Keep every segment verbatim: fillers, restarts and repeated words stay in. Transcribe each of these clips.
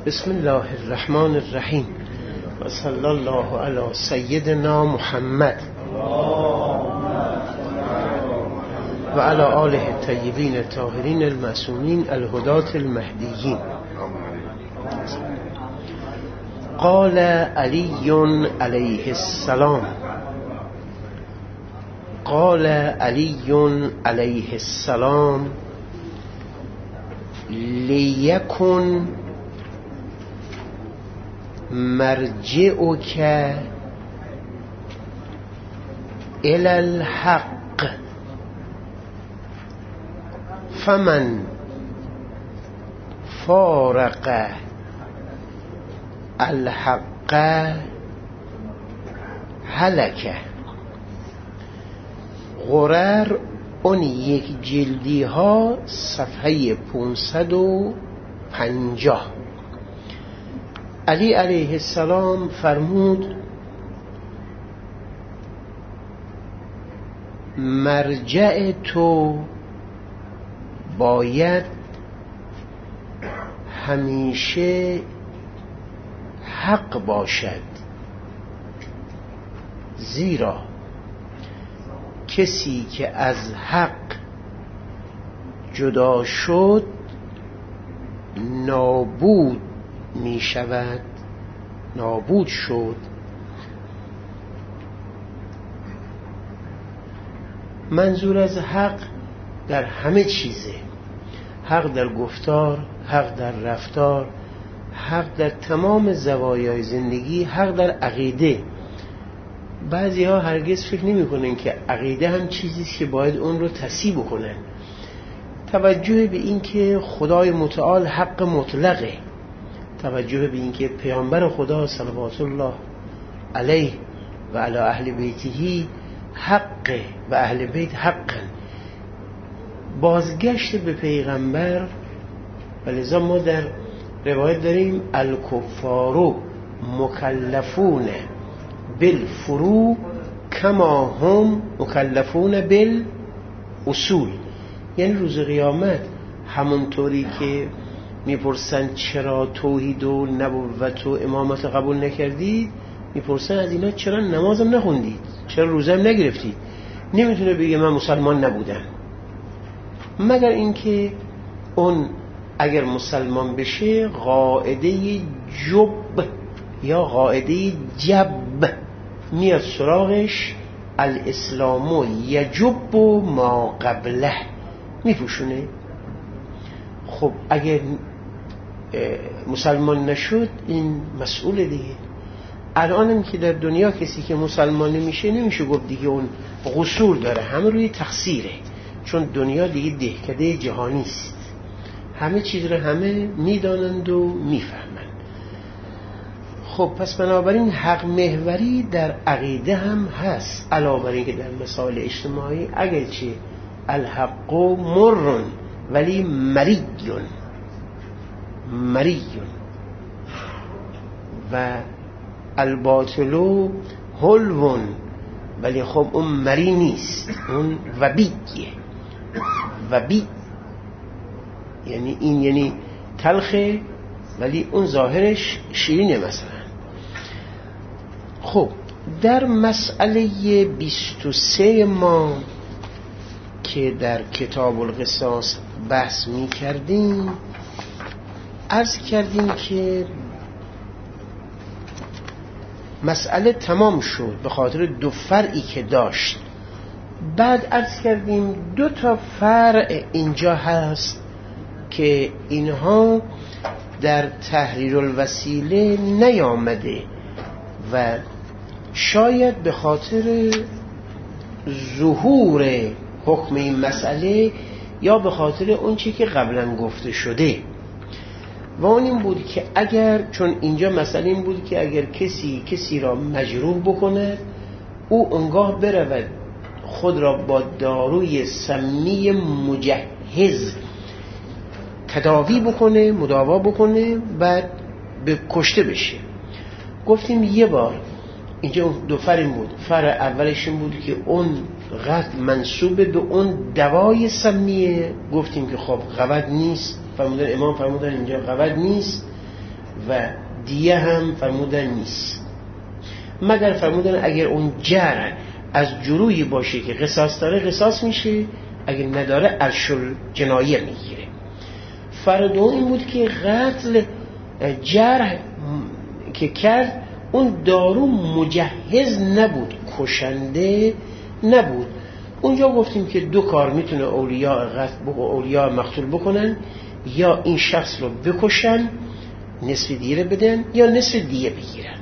بسم الله الرحمن الرحیم و صلی الله علی سیدنا محمد و علی آله الطیبین الطاهرین المعصومین الهداة المهدیین. قال علی علیه السلام قال علی علیه السلام لیکن مرجعک الی الحق فمن فارق الحق هلک. غرر اون یک جلدی ها صفحه پانصد و پنجاه. علی علیه السلام فرمود مرجع تو باید همیشه حق باشد، زیرا کسی که از حق جدا شد نابود می شود، نابود شد. منظور از حق در همه چیزه، حق در گفتار، حق در رفتار، حق در تمام زوایای زندگی، حق در عقیده. بعضی ها هرگز فکر نمی کنن که عقیده هم چیزیست که باید اون رو تصحیح بکنن. توجه به این که خدای متعال حق مطلقه، توجه به این که پیامبر خدا صلوات الله علیه و علی اهل بیته حقه و اهل بیت حقن، بازگشت به پیغمبر. ولذا ما در روایت داریم الکفار مکلفون بالفروع کما هم مکلفون بالاصول. یعنی روز قیامت همونطوری که میپرسن چرا توحید و نبوت و امامت قبول نکردید، میپرسن از اینا چرا نمازم نخوندید، چرا روزم نگرفتید. نمیتونه بگه من مسلمان نبودم، مگر اینکه اون اگر مسلمان بشه قاعده جب یا قاعده جب میاد سراغش، الاسلام یجب ما قبله، میپوشونه. خب اگر مسلمان نشد این مسئول دیگه. الانم که در دنیا کسی که مسلمان نمیشه نمیشه گفت دیگه اون قصور داره، همه روی تقصیره، چون دنیا دیگه دهکده جهانی است، همه چیز رو همه میدانند و میفهمند. خب پس بنابراین حق محوری در عقیده هم هست، علاوه بر این که در مسائل اجتماعی اگرچه الحق مر ولی مریون مریون و الباطل حلوون، ولی خب اون مری نیست، اون وبیه. وبی یعنی این یعنی تلخه ولی اون ظاهرش شیرینه مثلا. خب در مسئله بیست و سه ما که در کتاب القصاص بحث می کردیم عرض کردیم که مسئله تمام شد به خاطر دو فرعی که داشت. بعد عرض کردیم دو تا فرع اینجا هست که اینها در تحریر الوسیله نیامده و شاید به خاطر ظهور حکم این مسئله یا به خاطر اون چی که قبلا گفته شده، و اون این بود که اگر، چون اینجا مسئله این بود که اگر کسی کسی را مجروح بکنه او اونگاه برود خود را با داروی سمی مجهز تداوی بکنه، مداوا بکنه، بعد به کشته بشه. گفتیم یه بار اینجا دو فرع بود. فرع اولش این بود که اون قتل منسوب به اون دوای سمیه. گفتیم که خب قود نیست، فرمودن امام فرمودن اینجا قود نیست و دیه هم فرمودن نیست، مگر فرمودن اگر اون جرح از جروحی باشه که قصاص داره قصاص میشه، اگر نداره ارشل جنایه میگیره. فرق دوم این بود که قتل جرح که کرد اون دارو مجهز نبود، کشنده نبود. اونجا گفتیم که دو کار میتونه اولیاء قتل و اولیاء مقتول بکنن، یا این شخص رو بکشن نصف دیه بدن یا نصف دیه بگیرن.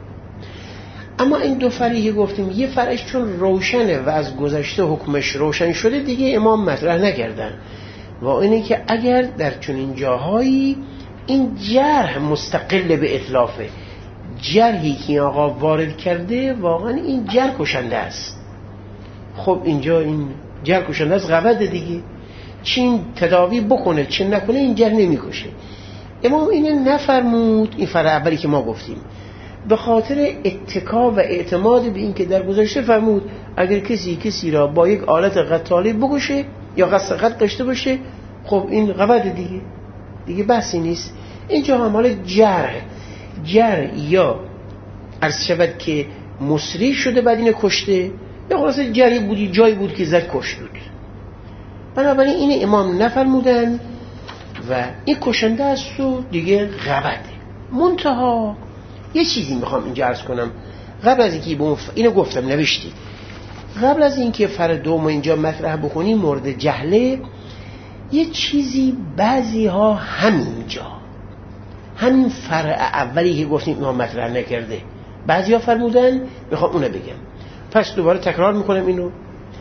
اما این دو فرعی گفتیم، یه فرعش چون روشنه و از گذشته حکمش روشن شده دیگه امام مطرح نکردن، و اینه که اگر در چنین جاهایی این جرح مستقل به اتلافه، جرحی که آقا وارد کرده واقعا این جرح کشنده است، خب اینجا این جرح کشنده است غوده دیگه، چین تداوی بکنه چه نکنه این جرح نمیکشه. امام اینه نفرمود. این فرع اولی که ما گفتیم به خاطر اتکا و اعتماد به این که در گذشته فرمود اگر کسی کسی را با یک آلت قتاله بکشه یا قصد قتل داشته باشه، خب این غوده دیگه، دیگه بحثی نیست. اینجا هم حالا جرح جرح یا عرض شود که مصری شده بعد اینه کشته، یا خلاصه جرحی بودی جایی بود که زد کشت بود. بنابراین این امام نفرمودن و این کشنده است و دیگه غوده. منتها یه چیزی میخوام اینجا عرض کنم قبل از اینکه بف... اینو گفتم نوشتی، قبل از اینکه فرد دوم اینجا مطرح بکنیم مورد جهله، یه چیزی بعضی ها همینجا همین فرع اولی که گفتیم اینا مطرح نکرده، بعضی ها فرمودن، میخوام اونو بگم. پس دوباره تکرار میکنم اینو.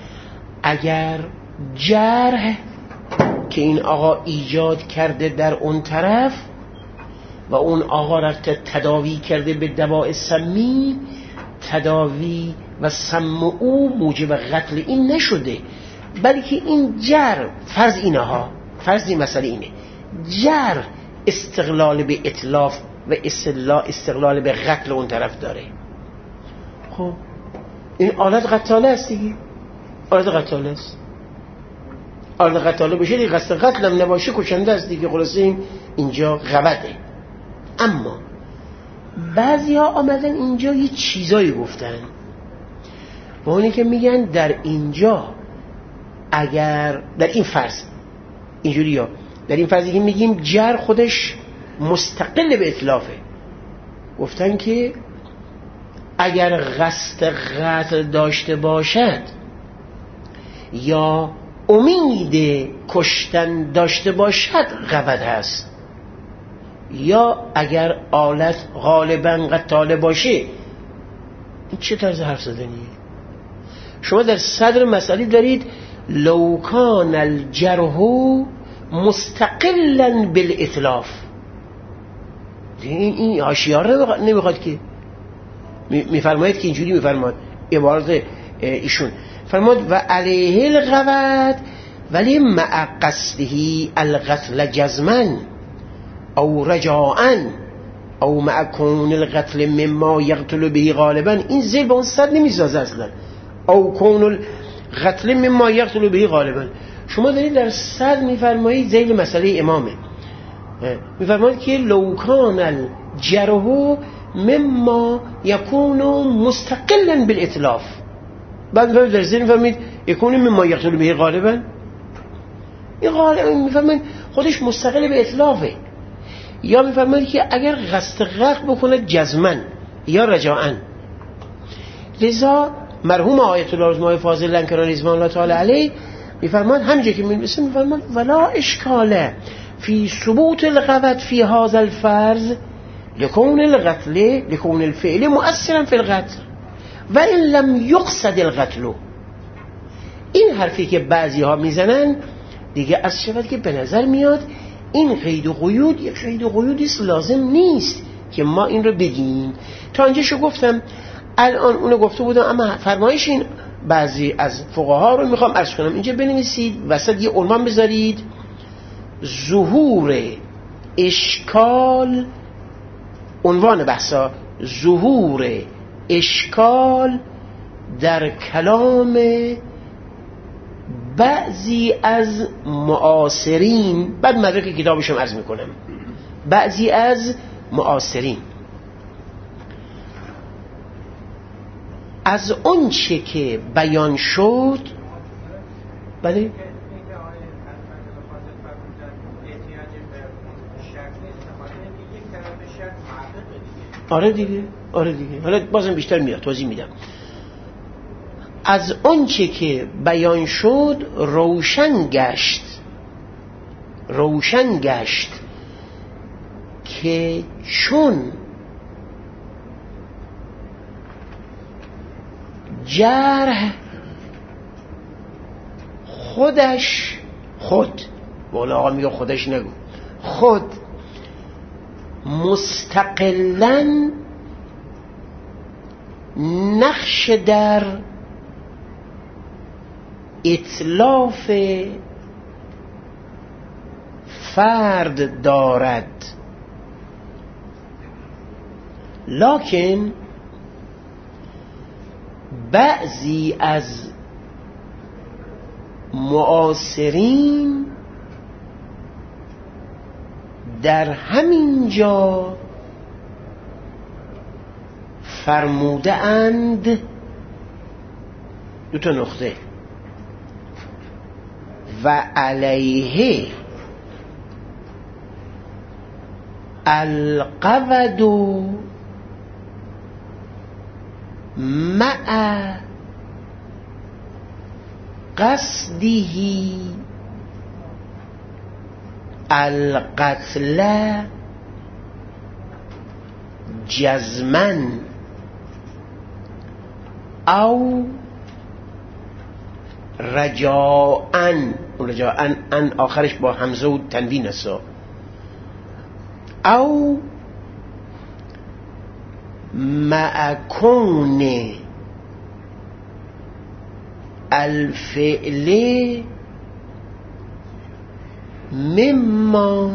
اگر جرح که این آقا ایجاد کرده در اون طرف و اون آقا را تداوی کرده به دواء سمی، تداوی و سم او موجب قتل این نشده، بلکه این جرح فرض اینها فرض این مسئله اینه، جرح استقلال به اتلاف و استقلال به قتل اون طرف داره. خب این آلت قتاله است دیگه، آلت قتاله است، آلت قتاله بشه دیگه، قصد قتل هم نباشه کشنده است دیگه. خلاصه این اینجا غوده. اما بعضی ها آمدن اینجا یه چیزایی گفتن و اونی که میگن در اینجا اگر در این فرض اینجوری ها در این فرضی که میگیم جر خودش مستقل به اتلافه، گفتن که اگر قصد قتل داشته باشد یا امید کشتن داشته باشد غوده هست، یا اگر آلت غالبا قتاله باشه. این چه طرز حرف زدنیه؟ شما در صدر مسئله دارید لو کان الجرح مستقلا بالاتلاف، این این حاشیه نمیخواد که میفرماید که اینجوری میفرماد عبارت ایشون فرماد و علیه الغوت ولی مع قصده القتل جزما او رجاء او مع کون القتل مما یقتل به غالبا. این زیل به اون صد نمیسازه اصلا، او کون القتل مما یقتل به غالبا. شما دارید در صد میفرمایید زیل مسئله امامه، میفرمایید که لو کان الجرح مما یکون مستقلا بالاتلاف، بعد در زیل میفرمایید یکون مما یقتل به غالبا. این غالبا میفرمایید خودش مستقل به اتلافه. یا میفرمایید که اگر قصد قتل بکنه جزما یا رجاء. لذا مرحوم آیت الله رضوان فاضل لنکرانی رضوان الله تعالی علیه میفرماد همینجا که میرسه میفرماد ولا اشکال فی ثبوت القوت فی هذا الفرض لکون القتل لکون الفعل مؤثرا فی القتل و ان لم یقصد القتل. این حرفی که بعضی ها میزنن دیگه از شود که به نظر میاد این قید و قیود یک قید و قیودی لازم نیست که ما این رو بگیم. تا اینجاشو گفتم، الان اونو گفته بودم، اما فرمایش این بعضی از فقها رو میخوام عرض کنم. اینجا بنویسید وسط یه عنوان بذارید ظهور اشکال، عنوان بحثا ظهور اشکال در کلام بعضی از معاصرین، بعد مدرک کتابشم عرض میکنم، بعضی از معاصرین. از اون چه که بیان شد، بله آره دیگه آره دیگه حالا بازم بیشتر میاد توضیح میدم. از اون چه که بیان شد روشن گشت روشن گشت که چون جرح خودش خود والا آقا میگه خودش نگو خود مستقلاً نقش در اتلاف فرد دارد، لکن بعضی از معاصرین در همین جا فرموده اند دو تا نقطه و علیه القود مع قصده القتل جزما او رجاءن رجاءن ان آخرش با همزه و تنوین است، او مع کون الفعل مما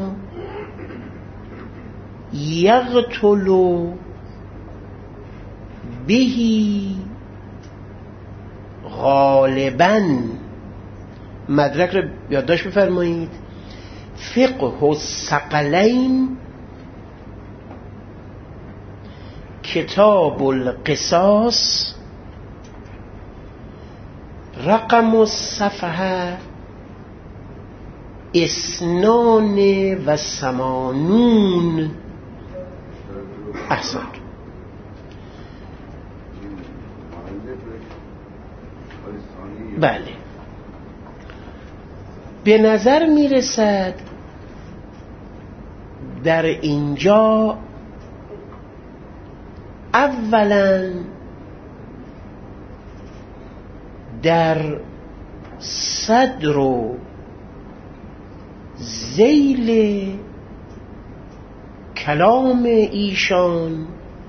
یقتل به غالباً. مدرک رو یادداشت بفرمایید. فقه الثقلین کتاب القصاص رقم الصفحه اثنان و ثمانون. احسنت. بله به نظر میرسد در اینجا اولا در صدر و ذیل کلام ایشان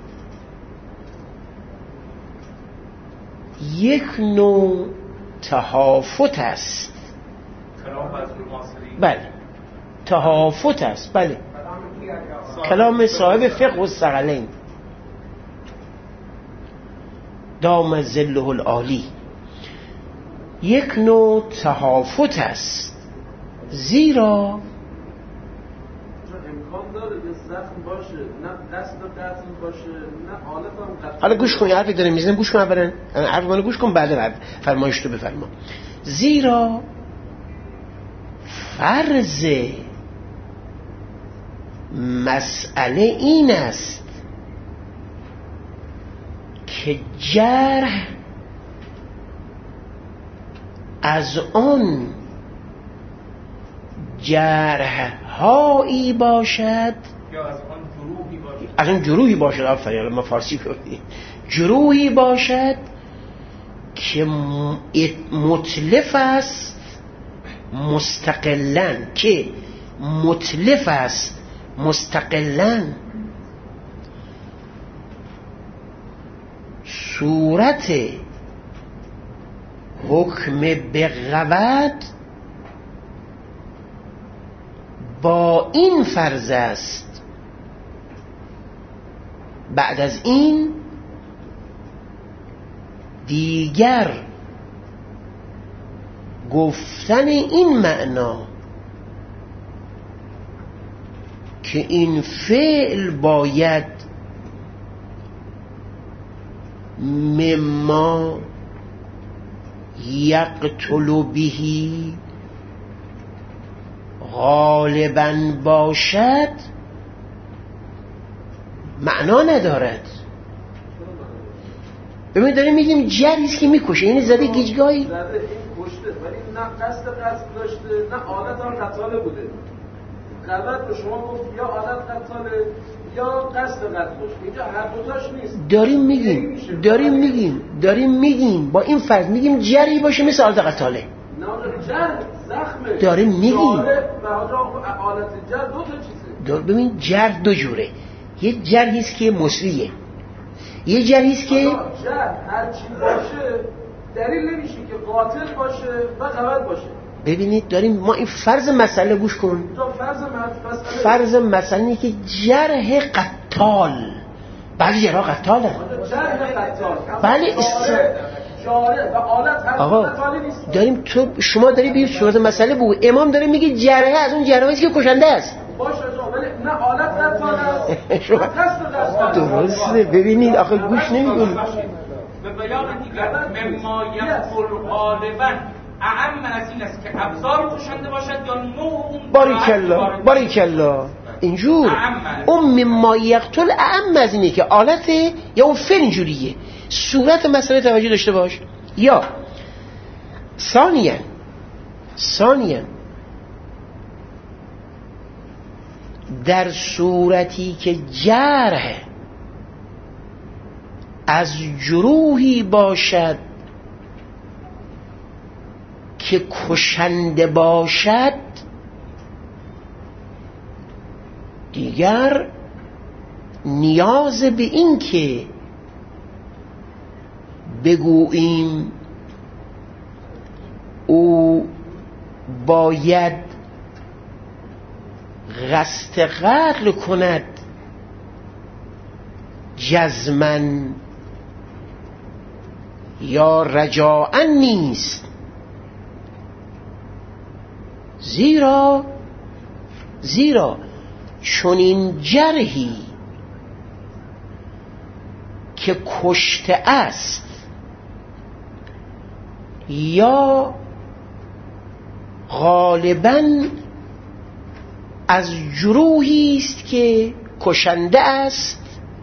یک نوع تهافت است. بله تهافت است. بله کلام صاحب فقه الثقلین دام ظله العالی یک نوع تهافت است، زیرا امکان داره زخم باشه نه دست قطع باشه نه حالت هم قطع. حالا گوش کن یه حرفی داره میزنم گوش کن اولا حرف منو گوش کن بعد بعد فرمایش تو بفرما. زیرا فرض مسئله این است که جرح از آن جرح هایی باشد یا از آن جروحی باشد از آن جروحی باشد آفرین ما فارسی گفتیم جروحی باشد که متلف است مستقلاً که متلف است مستقلاً صورت حکم بغوت با این فرض است بعد از این دیگر گفتن این معنا که این فعل باید مما یقتل بهی غالباً باشد معنا ندارد. ببینید داریم میگیم جریست که میکشه، یعنی زده گیجگاهی زده این کشته ولی نه قصد قتل داشته نه عادت هم قتاله بوده. غلط به شما گفت یا عادت قتاله یا قصد قتل داشته، اینجا هر دوتاش نیست. داریم میگیم داریم میگیم داریم میگیم با این فرض میگیم جری باشه مثل عادت قتاله. نه جر زخمه داریم میگیم جاره و عادت جر دو تا چیزه. دار ببین جر دو جوره، یه جرهیست که مصریه، یه جرهیست که جر هر چی باشه دلیل نمیشه که قاتل باشه و غلط باشه. ببینید داریم ما این فرض مسئله گوش کن. تو فرض مسئله فرض مسئله اینه که جرح قتال، بله جرح قتاله، جرح قتال بله است... جاره و آلت هر آقا قتالی نیست. داریم تو شما داری بیر صورت مسئله بگو، امام داره میگه جرحه از اون جرحه که کشنده است. باشه جا ولی نه آلت قتال است شما درسته. ببینید آخه گوش نمیکنید. به بیان دیگر مما یقتل غالباً اعم از این است که ابزار کشنده باشد یا نوع اون باریکلا باریکلا اینجور اون مما یقتل اعم از اینه که آلته یا اون فعل اینجوریه. صورت مسئله توجه داشته باش. یا ثانیاً ثانیاً در صورتی که جرح از جروحی باشد که کشنده باشد دیگر نیاز به این که بگوییم او باید قصد قتل کند جزمن یا رجاء نیست، زیرا زیرا چون این جرحی که کشته است یا غالباً از جروحی است که کشنده است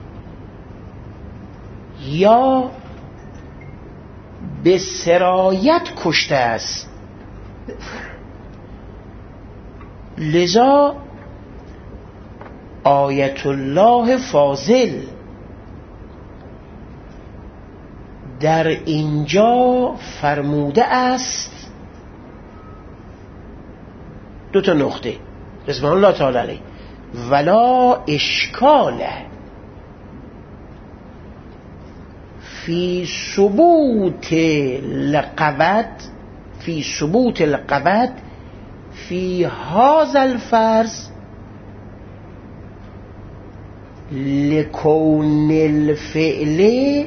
یا به سرایت کشته است، لذا آیت الله فاضل در اینجا فرموده است دو تا نقطه رضوان الله تعالی علیه ولا اشکال فی ثبوت القود فی ثبوت القود فی هذا الفرض لکون الفعل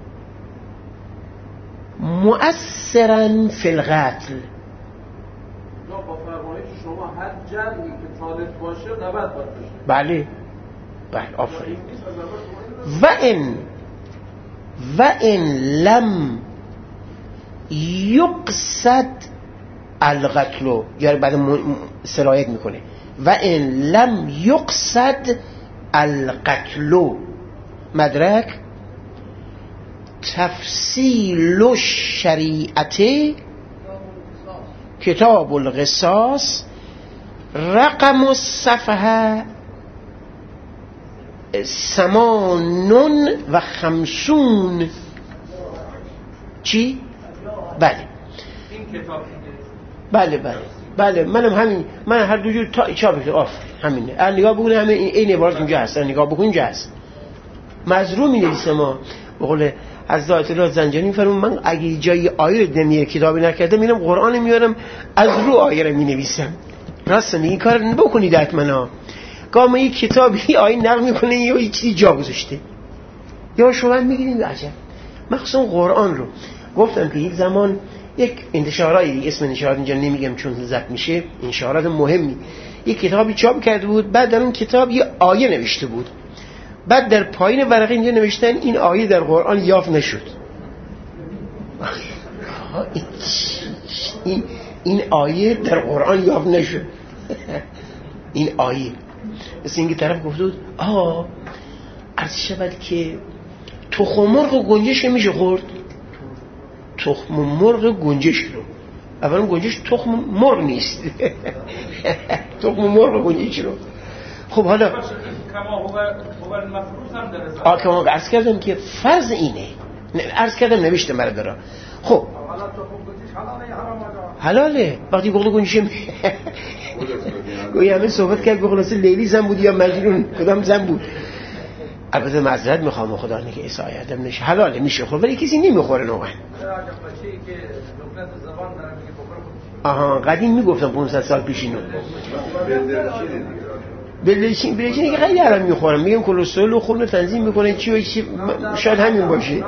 مؤثرا فی القتل. با فرمایش شما هر جرمی که طالب باشه نباید باشه. بله بله آفرین. و ان و ان لم یقصد القتل، یعنی بعد سرایت میکنه و ان لم یقصد القتل مدرک تفصیل الشریعت کتاب القصاص رقم الصفحه ثمان و خمسون. چی؟ بله این کتاب بله بله بله منم همین، من هر دو جور تا چاپ کرد. آفرین همینه. الان نگاه بکنید همین این عبارت اونجا هست، نگاه بکنید اونجا هست. مظلوم می‌نویسه ما به قول از آیت الله زنجانی می‌فرمون من اگه جای آیه رو نمیاره کتابی نکرده میرم قرآن میارم از رو آیه رو مینویسم. راست این کار بکنید حتما. گاما یک کتابی آیه نقل میکنه یا یه چیزی جا گذاشته یا شما میگیرید عجب. مخصوصا قرآن رو گفتم که یک زمان یک انتشارایی، اسم انتشارات اینجا نمیگم چون ضبط میشه، انتشارات مهمی، یک کتابی چاپ کرده بود. بعد در اون کتاب یه آیه نوشته بود، بعد در پایین ورقه اینجا نوشتن این آیه در قرآن یافت نشد. این این آیه در قرآن یافت نشد. این آیه مثل اینکه طرف گفته بود آه عرض شود که تخم مرغ و گنجش میشه خورد. تخم مرغ و گنجش رو، اولا گنجش تخم مرغ نیست. تخم مرغ و گنجش رو. خب حالا آه که ما عرض کردم که فرض اینه، عرض کردم نوشتم برادرها. خب حلاله وقتی گفت گنجش گویی همه صحبت کرد بخلاصه لیلی زن بود یا مجنون کدام زن بود. البته معذرت میخوام خدا نگه عیسی آدم نشه، حلاله میشه خورد ولی کسی نمیخوره نوعا. آها قدیم میگفتم پانصد سال پیش اینو. بلدرچین بلدرچین که خیلی الان میخورم، میگم کلسترول و خون تنظیم میکنه چی و چی، شاید همین باشه.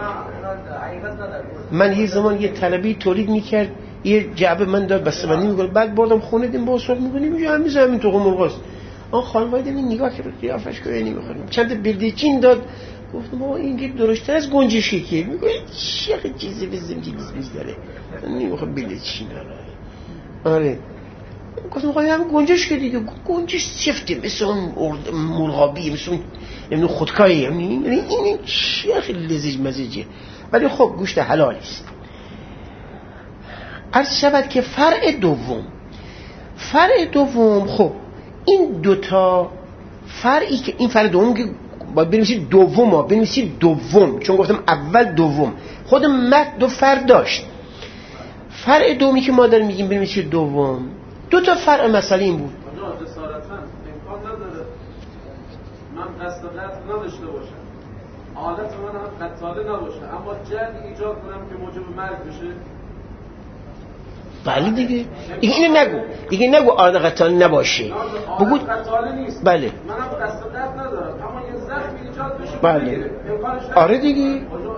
من یه زمان یه طلبی تولید میکرد، یه جعبه من داد بسته‌بندی میکنه، بعد بردم خونه دیم با سرخ میکنیم میگه همین همین تو مرغاست. آن خانواده دیم نگاه کرد قیافش که نمیخوریم. چند بلدرچین داد، گفتم بابا این که درشتر از گنجشی که میگه چه چیزی بزنیم چیز بیز داره نمیخوام بلدرچین. آره گفتم خواهی همه گنجش که دیگه گنجش سفته مثل اون مرغابی، مثل اون نمیدونم خودکایی، یعنی این چه خیلی لذیذ مزیجه ولی خب گوشت حلالیست. عرض شود که فرع دوم، فرع دوم خب این دوتا فرعی که این فرع دوم که باید بنویسید دوم ها بنویسید دوم، چون گفتم اول دوم، خود متن دو فرع داشت. فرع دومی که ما داریم میگیم بنویسید دوم، دو تا فرع مسئله این بود. آنجا جسارتاً امکان نداره من قصد قتل نداشته باشم، حالت من هم قتاله نباشه، اما جرد ایجاد کنم که موجب مرگ بشه. بله دیگه دیگه اینو نگو، دیگه نگو آرد قتاله نباشه، بگو قتاله نیست. بله منم قصد قتل ندارم اما یه زخم ایجاد بشه. بله آره دیگه.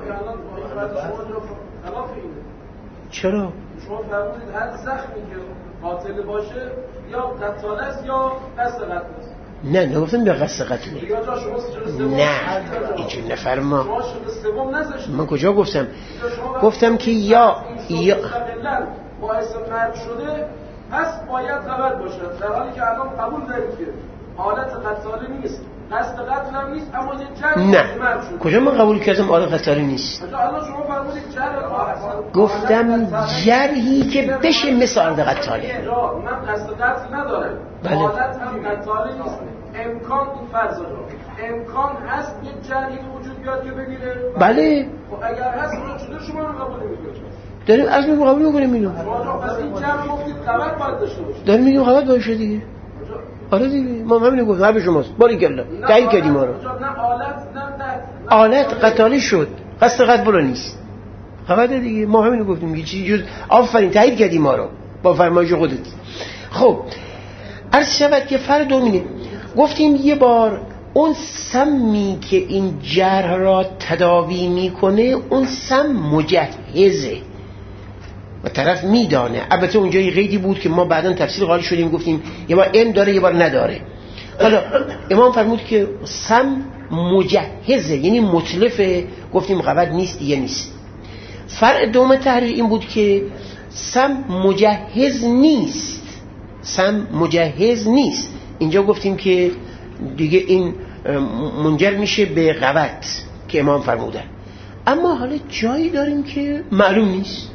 چرا؟ شما فرمودید هر زخمی که قاتل باشه یا قتال است یا قصد قتل است. نه نگفتم به قصد قتل. نه اینجور نفرما. شما شده سوم نذاشتید. من کجا گفتم؟ گفتم که یا یا باعث مرگ شده پس باید خبر باشه، در حالی که الان قبول دارید که حالت قتاله نیست، قصد قتل هم نیست، اما یه جرح مرگ شده. کجا من قبول کردم حالت قتاله نیست؟ الان شما فرمودید جرح. گفتم جرحی که بشه مثل حالت قتاله. من قصد قتل ندارم، بله. حالت هم قتاله نیست، امکان این فرض رو امکان هست یه جرحی وجود بیاد که بگیره. بله خب اگر هست چطور شما رو قبول نمی‌کنید؟ داریم از من قبول میکنیم اینو. پس این جمع گفتید خبر باید داشته باشه. داریم میگیم خبر باشه دیگه. آره دیگه ما همین گفتیم حرف شماست. باریکلا. دلیل کردیم ما رو. نه آلت نه آلت قتاله شد. قصد قتل بلا نیست. خبر دیگه ما همین گفتیم یه چیزی جز آفرین تایید کردیم ما رو با فرمایش خودت. خب عرض شود که فرد دومینه گفتیم یه بار اون سمی که این جرح را تداوی میکنه اون سم مجهزه و طرف میدانه. البته اونجا یه قیدی بود که ما بعداً تفصیل قائل شدیم گفتیم یه بار علم داره یه بار نداره. حالا امام فرمود که سم مجهزه یعنی متلفه، گفتیم غلط نیست دیگه نیست. فرع دوم تحریر این بود که سم مجهز نیست، سم مجهز نیست. اینجا گفتیم که دیگه این منجر میشه به غلط که امام فرمودن. اما حالا جایی داریم که معلوم نیست،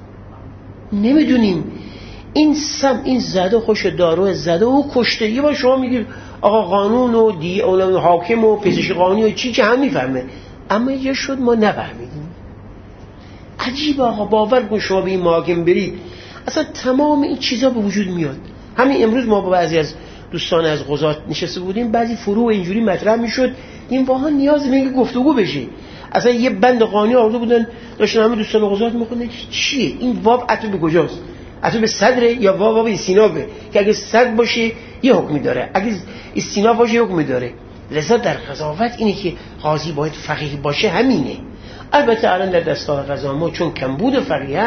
نمیدونیم این سم این زده خوش دارو زده و کشته. یه بار شما میگید آقا قانون و دی اولاد حاکم و پزشک قانونی و چی که هم میفهمه، اما یه شد ما نفهمیدیم. عجیبه آقا، باور کن شما به این محاکم برید اصلا تمام این چیزا به وجود میاد. همین امروز ما با بعضی از دوستان از قضات نشسته بودیم، بعضی فروع اینجوری مطرح میشد، این واقعا نیاز به اینکه گفتگو بشه. اصلا یه بند قانونی آورده بودن داشتن همه دوستان قضات میخوندن چیه این واب عطف به کجاست، عطف به صدره یا واب واب استینافه که اگه صد باشه یه حکمی داره، اگه استیناف باشه یه حکمی داره. لذا در قضاوت اینه که قاضی باید فقیه باشه همینه. البته الان در دستگاه قضا ما چون کمبود فقیه هست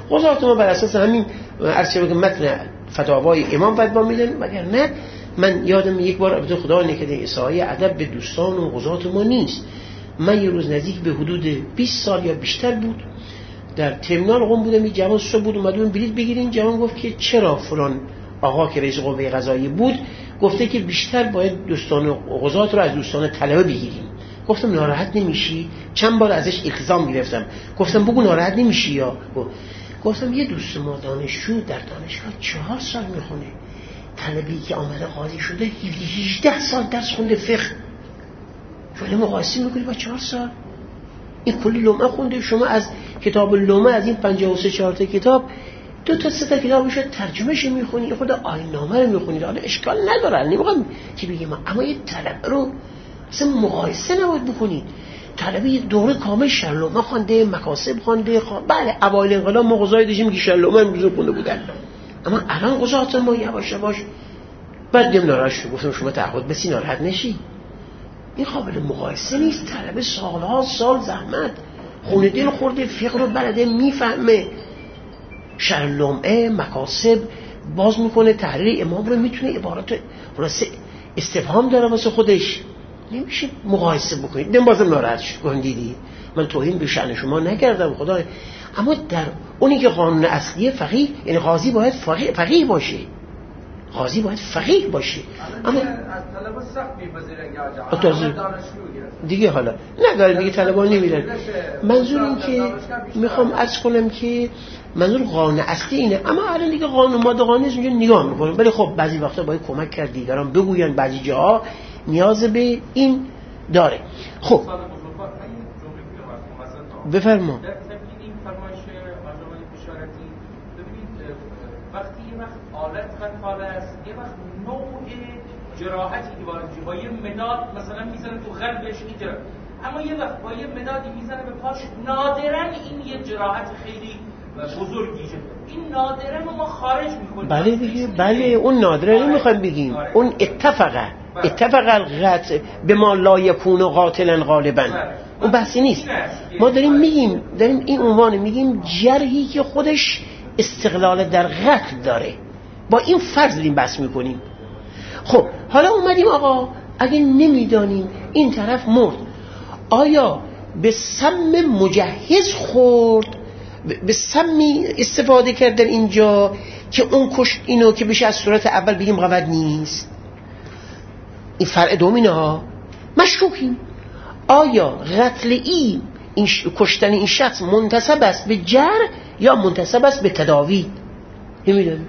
قضات ما بر اساس همین عرض که متن فتاوای امام فتوا میدن، مگر نه من یادم یک بار البته خدا نکرده اسای ادب به دوستان و قضات ما نیست، من یه روز نزدیک به حدود بیست سال یا بیشتر بود در ترمینال قم بودم، یه جوان صبح بود اومدون بلیط بگیرین، جوان گفت که چرا فلان آقا که رئیس قوه قضاییه بود گفته که بیشتر باید دوستان قضات رو از دوستان طلبه بگیریم. گفتم ناراحت نمیشی؟ چند بار ازش التزام گرفتم، گفتم بگو ناراحت نمیشی یا گفتم یه دوست ما دانشجو در دانشگاه چهار سال میخونه، طلبی که آمده قاضی شده هجده سال درس خونده فقه، شما مقایسه میکنی با چهار سال؟ این کلی لمعه خونده، شما از کتاب لمعه از این پنجاه و سه چهار تا کتاب دو تا سه تا کتابشو ترجمهش میخونی، خود آیین‌نامه رو میخونی، حالا اشکال نداره نمیگم که بگیم، اما یه طلبه رو اصلا مقایسه نباید بکنید. طلبه یه دوره کامل شرلومه خوانده، مکاسب خوانده، خوانده. بله اوایل انقلاب ما قضایی داشتیم که شرلومه هم خونده بودن، اما الان قضات ما یواش یواش بعد دیم ناراحت شد، گفتم شما تعهد بسی ناراحت نشی، این قابل مقایسه نیست. طلبه سالها سال زحمت خونه دل خورده، فقه رو بلده، میفهمه، شرلومه مکاسب باز میکنه، تحریر امام رو میتونه، عبارات خلاصه استفهام داره واسه خودش، نمیشه مقایسه بکنید. دم بازم ناراحت شد، دیدی من توهین به شأن شما نکردم خدا، اما در اونی که قانون اصلی فقیه، یعنی قاضی باید فقیه, فقیه باشه، قاضی باید فقیه باشه. اما از طلبه سخت می‌پذیرن دیگه حالا نداره دیگه، طلبان نمیرن. منظور این که میخوام عرض کنم که منظور قانون اصلی اینه، اما الان دیگه قانون ماده قانونی اونجا نگاه میکنیم، ولی خب بعضی وقتا باید کمک کرد دیگران بگوین، بعضی جاها نیاز به این داره. خب بفرما. وقتی یه وقت آلت غرفال است، یه وقت نوع جراحتی که وارد میشه، با یه مداد مثلا میزنه تو قلبش اینجا، اما یه وقت با یه مدادی میزنه به پاش، نادرا این یه جراحت خیلی بزرگیشه، این نادرا ما خارج میکنیم. بله دیگه، بله اون نادرا نمیخوایم بگیم، اون اتفقه اتفق القتل به ما لا یکون قاتلا غالبا، اون بحثی نیست. ما داریم میگیم، داریم این عنوان میگیم جرحی که خودش استقلال در قتل داره، با این فرض داریم بحث میکنیم. خب حالا اومدیم آقا اگه نمیدانیم این طرف مرد، آیا به سم مجهز خورد، به سمی استفاده کردن اینجا که اون کشت اینو که بشه از صورت اول بگیم قود نیست؟ این فرع دومینه ها مشکوکیم. آیا قتل ای این ش... کشتن این شخص منتسب است به جرح یا منتسب است به تداوی؟ نمیدونم.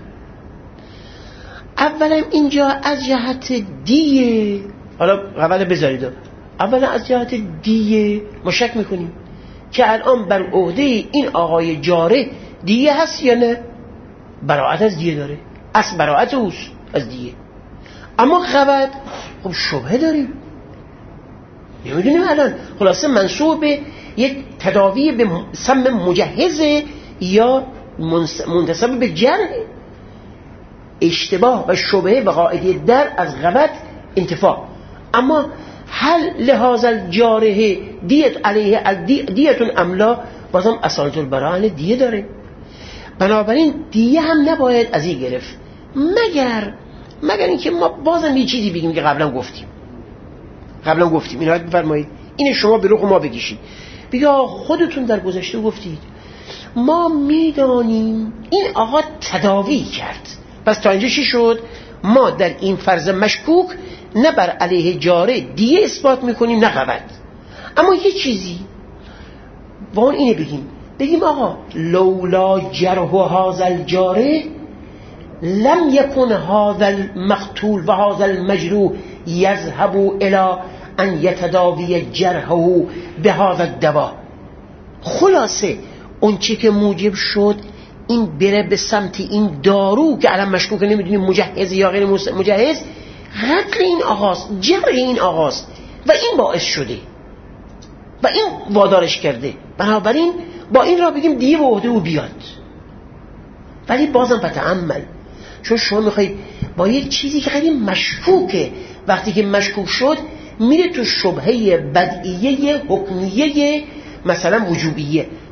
اولا اینجا از جهت دیه، حالا قبل بذارید، اولا از جهت دیه ما شک میکنیم که الان بر عهده این آقای جاره دیه هست یا نه. براعت از دیه داره، اصل براعت اوست از دیه، اما قبل خب شبهه داریم، نمیدونیم الان خلاصه منسوب به یک تداوی به سم مجهزه یا منتسب به جرح. اشتباه و شبهه به قاعده در از غبط انتفاع، اما هل لحاظ الجارح دیت علیه دیتون املا، بازم اصالت البراءه دیه داره، بنابراین دیه هم نباید از این گرفت، مگر مگر اینکه ما بازم یه چیزی بگیم که قبلا گفتیم قبلا گفتیم اینو بفرمایید، این شما به رخ ما بگیشید، بگا خودتون در گذشته گفتید ما میدانیم این آقا تداوی کرد، پس تا اینجا چی شد؟ ما در این فرض مشکوک نه بر علیه جاره دیه اثبات میکنیم نه قود، اما یه چیزی وان اینه بگیم بگیم آقا لولا جرح هذا الجاره لم یکن هذا المقتول و هذا المجروح یذهب الى ان یتداوی جرحه به هذا الدوا. خلاصه اون چی که موجب شد این بره به سمت این دارو که الان مشکوک نمیدونیم مجهز یا غیر مجهز، قتل این آغاز، جرح این آغاز و این باعث شده و این وادارش کرده، بنابراین با این را بگیم دیه به عهده او بیاد. ولی بازم فتعمل، چون شما میخواید با یک چیزی که خیلی مشکوکه، وقتی که مشکوک شد میره تو شبهه بدعیه حکمیه مثلا وجوبیه،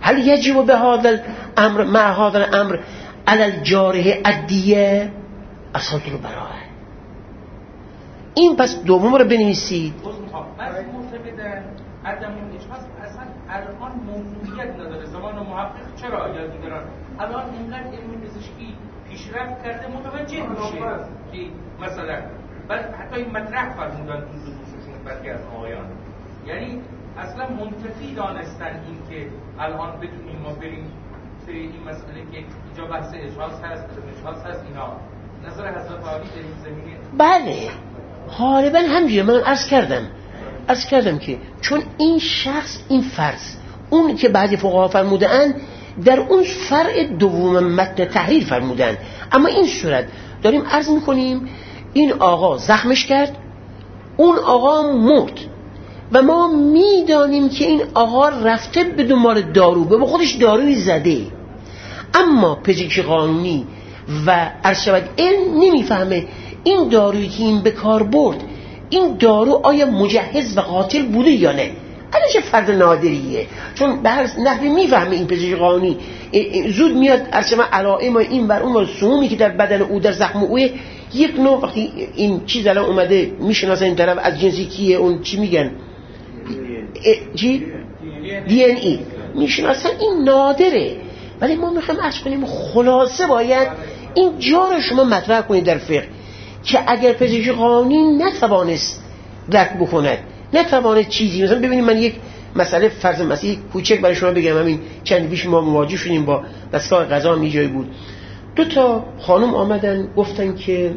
هل یجب به هذا الامر مع هذا الامر علی الجارح الدیه؟ اصلا رو برای این پس دوم رو بنویسید. عدم الاجهاز اصلا الان موضوعیت نداره. زمان محقق چرا یا دیگران الان اینقدر علم پزشکی پیشرفت کرده متوجه میشه که مثلا بل حتی این مطرح فرمودن تو دروسشون برخی از آقایان، یعنی اصلا منتفی دانستن این که الان بتونیم ما بریم توی این مسئله که اینجا بحث اجهاز هست، اجهاز هست، اینا نظر حضرت عالی در این زمینه. بله غالبا همجوری من عرض کردم عرض کردم که چون این شخص این فرض اون که بعضی فقها فرمودن در اون فرع دوم متن تحریر فرمودن، اما این صورت داریم عرض میکنیم این آقا زخمش کرد، اون آقا مرد و ما میدانیم که این آقا رفته به دنبال دارو، به خودش داروی زده، اما پزشک قانونی و عرض شود علم نمیفهمه این دارویی که این به کار برد این دارو آیا مجهز و قاتل بوده یا نه. البته فرد نادریه، چون به هر نحوی میفهمه این پزشک قانونی زود میاد ارشما علائم این بر اون سمومی که در بدن او در زخم او یک نوع وقتی این چیز الان اومده میشناسه این طرف از جنسی کیه، اون چی میگن چی دی ان ای میشناسن، این نادره. ولی ما میخوایم عرض کنیم خلاصه باید این جا رو شما مطرح کنید در فقه که اگر پزشک قانونی نتوانست درک بکند، نتواند چیزی، مثلا ببینید من یک مسئله فرض مسئله کوچک برای شما بگم. همین چند پیش ما مواجه شدیم با دستگاه قضا می جای بود، دو تا خانم آمدن گفتن که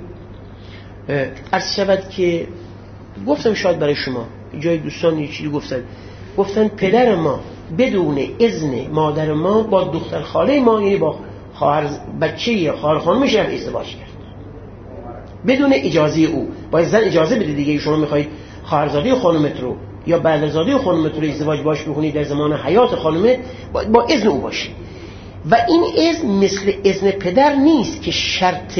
عرض شود که گفتم شاید برای شما جای دوستان یه چیزی گفتن گفتن پدر ما بدون اذن مادر ما با دختر خاله ما یعنی با خواهر بچه خواهر خانمش هم ازدواج کرد بدون اجازه او. باید زن اجازه بده دیگه. شما میخواید خواهرزاده خانمت رو یا برادرزاده خانمت رو ازدواج باش بکنید در زمان حیات خانمت باید با اذن او باشه و این اذن مثل اذن پدر نیست که شرط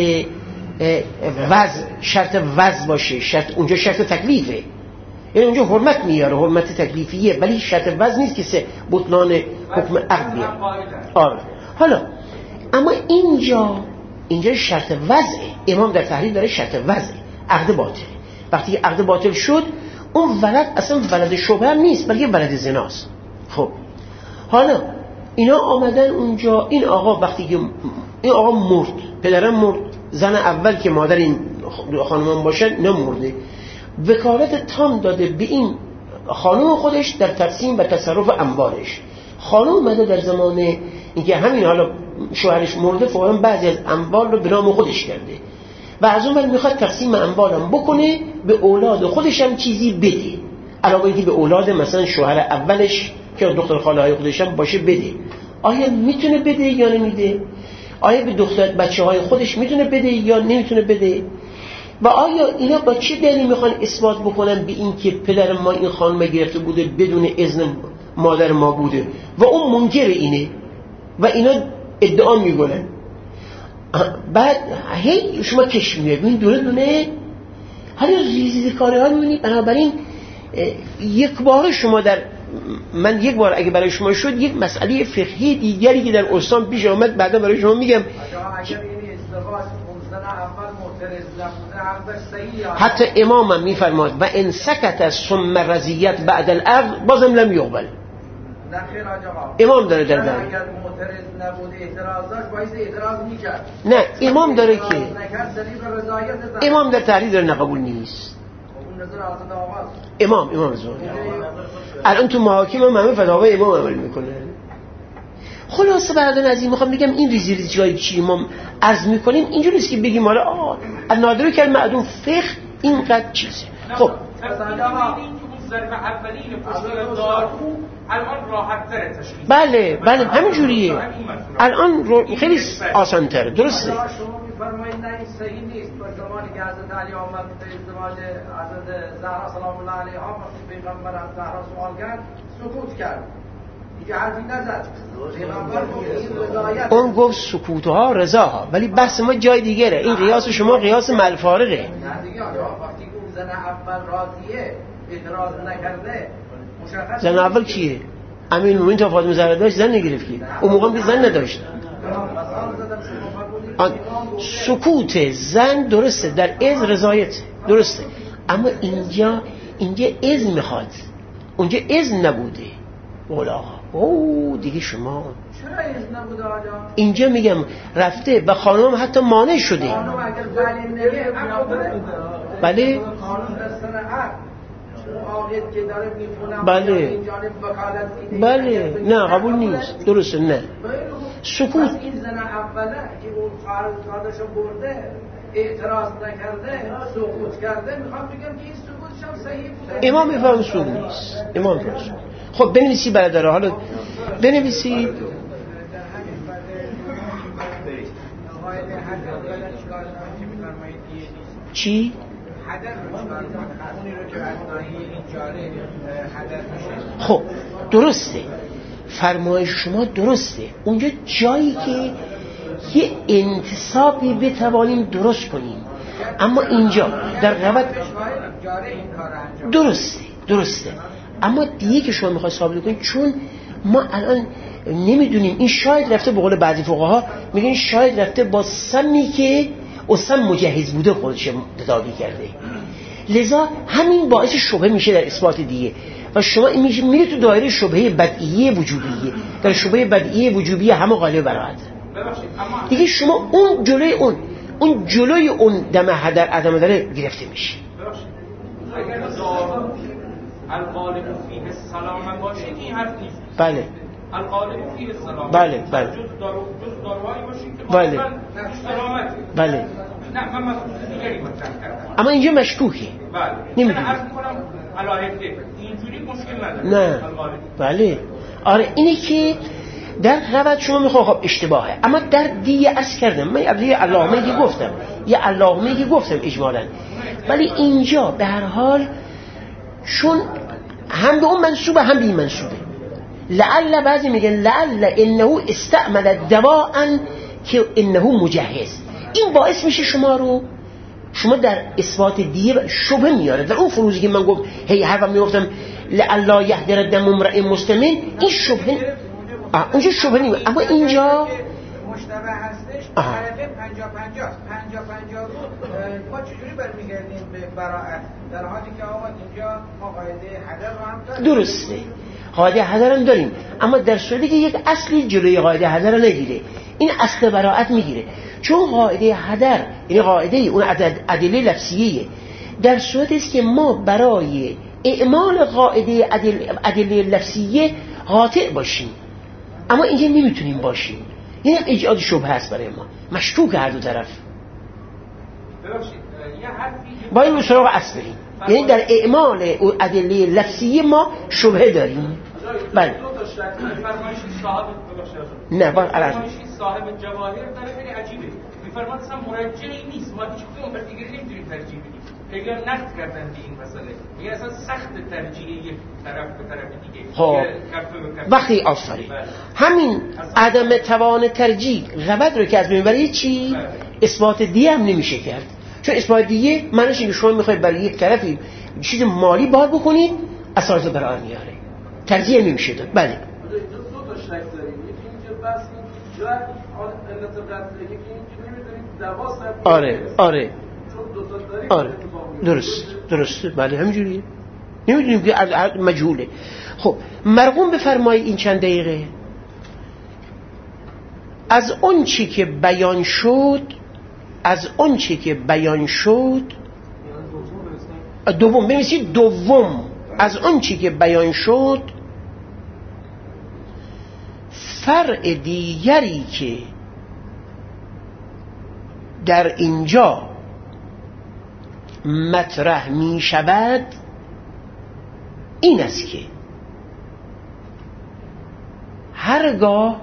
وضع شرط وضع باشه، شرط اونجا شرط تکلیفه، یعنی اونجا حرمت میاره، حرمت تکلیفیه، ولی شرط وضع نیست که سه بطلان حکم عقد بیاره. آره حالا اما اینجا اینجا شرط وضعه. امام در تحریر داره شرط وضعه، عقد باطل. وقتی عقد باطل شد اون ولد اصلا ولد شبهه نیست بلکه ولد زناست. خب حالا اینا آمدن اونجا، این آقا وقتی که این آقا مرد، پدرم مرد، زن اول که مادر این خانمان باشن نمرده، وکالت تام داده به این خانم خودش در تقسیم و تصرف اموالش. خانم اومده در زمان اینکه همین حالا شوهرش مرده فوراً بعضی از اموال رو به نام خودش کرده و از اون ور میخواد تقسیم اموالم بکنه، به اولاد خودش هم چیزی بده، علاوه اینکه به اولاد مثلا شوهر اولش که دختر خاله های خودش هم باشه بده. آیا میتونه بده یا نمیده؟ آیا به دختر بچه های خودش میتونه بده یا نمیتونه بده؟ و آیا اینا با چه دلیلی میخوان اثبات بکنن به این که پدر ما این خانم گرفته بوده بدون اذن مادر ما بوده و اون منکر اینه و اینا ادعا میکنن؟ بعد هی شما کش میاد این دونه دونه حالا ریزی کاری ها میبینید. بنابراین یک بار شما در من یک بار اگه برای شما شد یک مسئله فقهی دیگری که در استان پیش آمد بعدا برای شما میگم. حتی امام هم میفرماد و ان سکت ثم رضیت بعد العقد بازم لم یقبل. امام داره در در اگر معترض نبود اعتراض داشت باید اعتراض میکرد. نه امام داره که امام در تحریر داره نقبول نیست. امام امام زمان الان تو محاکم هم همه فتاوای امام عمل میکنه. خلاصه بعد از این میخوام بگم این ریزی ریزی جایی چی ما عرض میکنیم اینجوری نیست که بگیم حالا آه النادر کلمه معدوم فقه اینقدر چیزه. خب ضرب اولین پشت دارو الان راحت تره تشخیص. بله بله همین جوریه الان رو خیلی آسان تره. درسته شما میفرمایید نه این صحیح نیست. با زمانی که حضرت علی آمد به ازدواج حضرت زهرا سلام الله علیها وقتی پیغمبر از زهرا سوال کرد سکوت کرد دیگه حرفی نزد. پیغمبر گفت این رضایت، اون گفت سکوتها رضاها، ولی بحث ما جای دیگره. این قیاس شما قیاس ملفارقه. نه دیگه وقتی گفت زن اول راضیه اعتراض نکرده مشخص. زن اول کیه؟ امیرالمومنین تا فاطمه زهرا داشت زن نگرفت که اون موقع هم زن نداشت. سکوت زن درسته در اذن رضایت درسته، اما اینجا اینجا اذن میخواد، اونجا اذن نبوده. اولا او دیگه شما چرا اذن نبوده آجا؟ اینجا میگم رفته به خانم حتی مانع شده. خانم اگر ولی نگه بله قانون دستن عقل آقید که داره میخونم بله این جانب وکالت میده بله نه قبول نیست درسته نه سکوت این زن اوله که اون خواهرزادشو برده اعتراض نکرده سکوت کرده، میخوام بگم که این سکوتش هم صحیح بوده. امام میفهم سکوت نیست، امام میفهم سکوت. خب بنویسی برادر، حالا بنویسی چی؟ خب درسته، فرمایش شما درسته. اونجا جایی که یه انتصابی بتوانیم درست کنیم، اما اینجا در روایت درسته درسته اما دیگه که شما میخواد ثابت کنید، چون ما الان نمیدونیم این شاید رفته به قول بعضی فقها میگن شاید رفته با سمی که اصلا مجهز بوده خودش تداوی کرده، لذا همین باعث شبهه میشه در اثبات دیگه و شما این میشه میره تو دایره شبهه بدیهی وجوبیه. در شبهه بدیهی وجوبیه همه قالب براحت دیگه شما اون جلوی اون اون جلوی اون دم هدر عدم داره گرفته میشه. اگر الغالب فیه السلام باشه این حرف نیست. بله الغالب فیه السلام بله بله جز دارو جز داروهایی باشه که بله سلامت بله نه من مخصوص دیگری مطرح کردم، اما اینجا مشکوکه. بله نمیدونم عرض می‌کنم علاهده اینجوری مشکل نداره. نه بله آره اینه که در روایت شما میخواه خب اشتباهه، اما در دیگه از کردم من یه علامه که گفتم یه علامه که گفتم اجمالاً، ولی اینجا به هر حال چون هم به اون منصوبه هم به این منصوبه. لعل بعضی میگن لعل انه استعمل دواء که انه مجهز، این باعث میشه شما رو شما در اثبات دیگه شبه میاره. در اون فروزی که من گفت هی حرفم میگفتم لعل یهدر دم امرئ مسلم، این شبه اونجا شبه نیم، اما اینجا مشتبه هستش طرفه پنجاه پنجاه پنجاه پنجاه رو ما چجوری برمیگردیم به براءت، در حالی که آقا اینجا ما قاعده حذر رو هم داریم. درسته قاعده حذر هم داریم، اما در صورتی که یک اصلی جلوی قاعده حذر رو نگیره این اصل براءت میگیره، چون قاعده حذر یعنی قاعده اون ادله لفظیه در صورتی است که ما برای اعمال قاعده ادله لفظیه قاطع باشیم، اما اینجا نمیتونیم باشیم، این ایجاد شبهه است برای ما، مشکوک هر دو طرف. ببخشید یه حرفی باید به سراغ اصل بریم، یعنی در اعمال ادله لفظیه ما شبهه داریم. بله دو تا شرط فرمایش صاحب ببخشید نه با عرض فرمایش صاحب جواهر داره خیلی عجیبه، میفرماد اصلا مرجعی نیست، ما هیچ کدوم بر دیگه نمیتونیم ترجیح بدیم. خیلی نقد کردن به این مسئله، میگه اصلا سخت ترجیح یک طرف به طرف دیگه. خب وقتی آفرین همین عدم توان ترجیح روایت رو که از بین بره چی بله. اثبات دیگه هم نمیشه کرد، چون اثبات دیگه معنیش اینه شما میخواید برای یک طرفی چیز مالی بار بکنید اساس برای میاره، ترجیح نمیشه داد. بله دو تا شک داریم، یکی اینکه بس جای علت قتل، یکی اینکه نمیدونید دوا سبب آره آره چون دو تا داریم آره درست درسته بله همینجوریه، نمیدونیم که مجهوله. خب مرقوم بفرمایید این چند دقیقه از اون چی که بیان شد از اون چی که بیان شد دوم بنویسید دوم از اون چی که بیان شد فرع دیگری که در اینجا مطرح می شود این است که هرگاه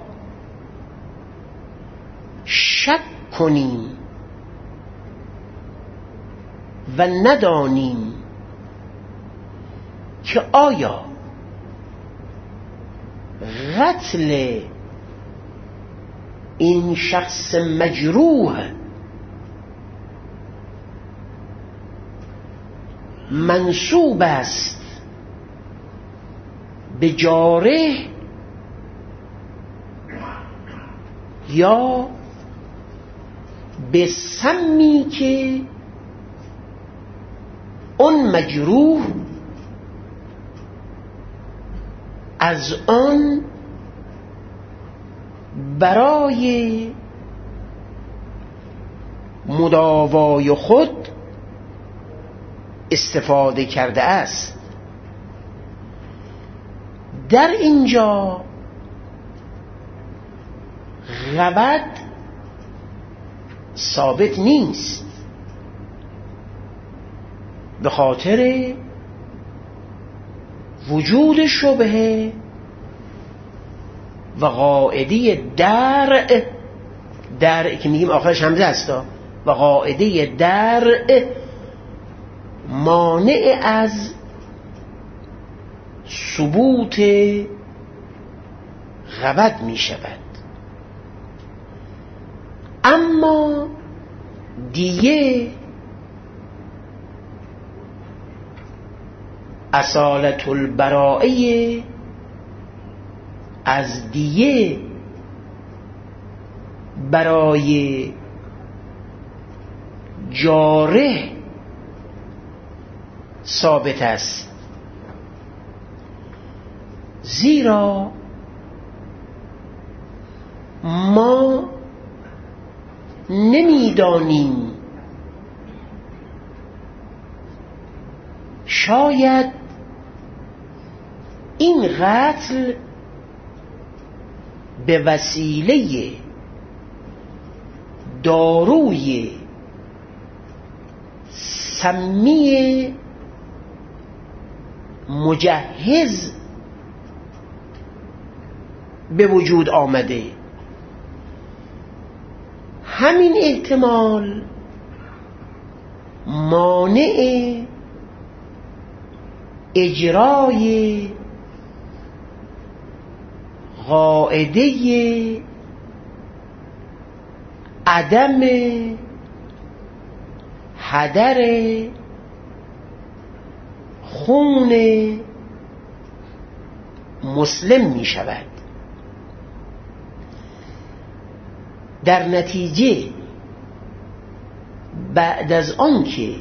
شک کنیم و ندانیم که آیا قتل این شخص مجروح منسوب است به جارح یا به سمی که اون مجروح از آن برای مداوای خود استفاده کرده است. در اینجا غبط ثابت نیست، به خاطر وجود شبهه و قاعده درع، درع که میگیم آخرش همزه است، و قاعده درع مانع از ثبوت غبط می شود. اما دیه اصالت البرائه، از دیه برای جارح ثابت است، زیرا ما نمیدانیم شاید این قتل به وسیله داروی سمی مجهز به وجود آمده. همین احتمال مانع اجرای قاعده عدم هدر خون مسلم می شود. در نتیجه بعد از آن که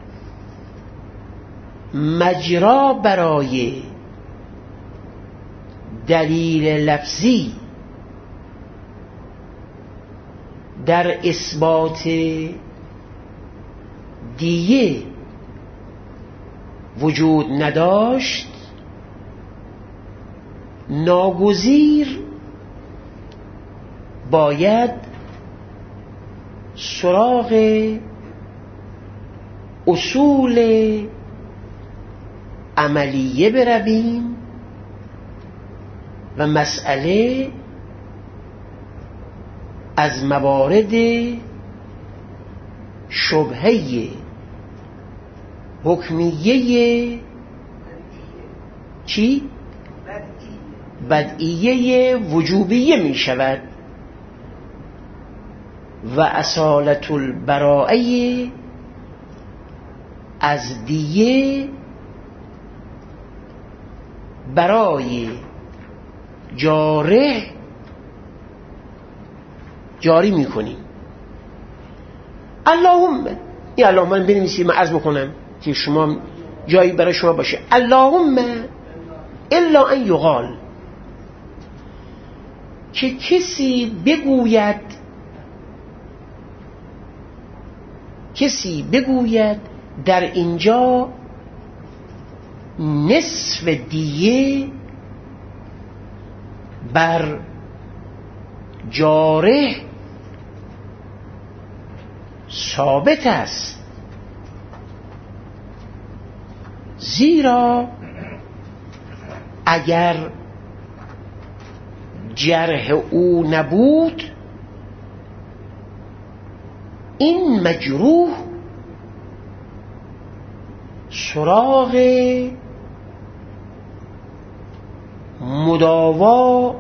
مجرا برای دلیل لفظی در اثبات دیه وجود نداشت، ناگزیر باید سراغ اصول عملیه برویم و مسئله از موارد شبهه حکمیه چی؟ بدعیه وجوبیه می شود و اصالت البرائه از دیه برای جارح جاری میکنیم. اللهم یا اللهم من بنویسیم، من عرض بکنم که شما جایی برای شما باشه. اللهم الا ان یقال، که کسی بگوید کسی بگوید در اینجا نصف دیه بر جارح ثابت است، زیرا اگر جرح او نبود این مجروح سراغ مداوا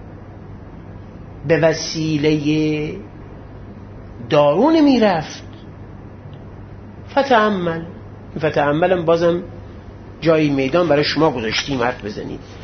به وسیله دارو نمی رفت. فتأمل فتأملم بازم جایی میدان برای شما گذاشتیم حرف بزنید.